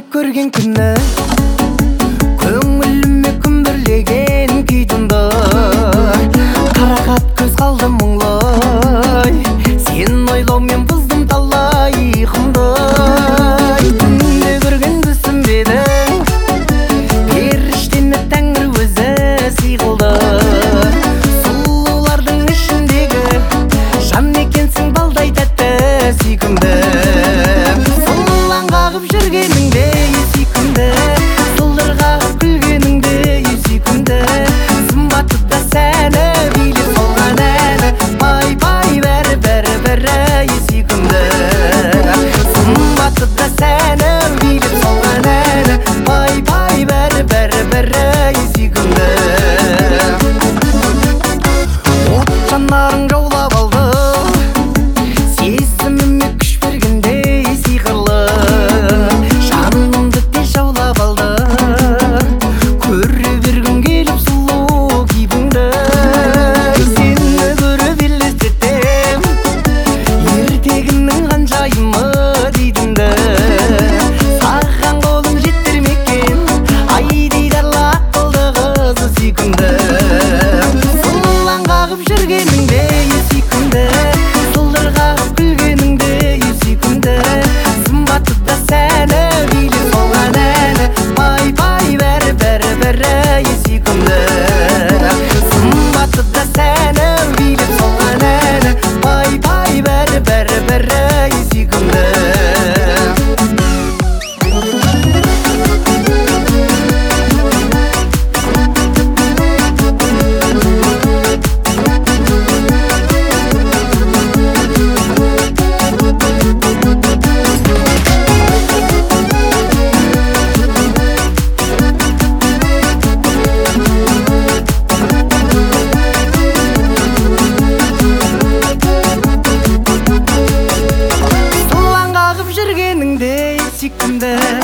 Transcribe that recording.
көрген күні көңіліме күмбірлеген күй тұнды. Қарақат көз қалды мұңлай, сен ойлаумен бұздым талай ұйқымды. Түнде көрген түсінбедің, періштені тәңір өзі сыйғылды. Сұлулардың ішіндегі жан екенсің балдай тәтті сүйкімді. Сылаң қағып жүргеніңде сүйкімді, сылдыр қағып күлгеніңде сүйкімді. Сымбатты да сәні билеп салған әні, пай-пай бәрі сүйкімді. Сымбатты да сәні билеп салған әні, пай-пай бәрі сүйкімді. От жанарың жаулап алды, сезіміме күш бергендей сиқырлы. Жанымды тез жаулап алды, көре бергім келіп сұлу кейпіңді. Сені көріп елестетем, ертегінің ғанжайымы дейтінді. Саған қолым жетер ме екен, ай дидарлы ақылды қызы сүйкімді. Сылаң қағып жүргеніңде сүйкімді, сылдыр қағып күлгеніңде сүйкімді. Сымбатты да сәні билеп салған әні, пай-пай бәрі сүйкімді. Сымбатты да сәні билеп салған әні, пай-пай бәрі сүйкімді. Сылаң қағып жүргеніңде сүйкімді.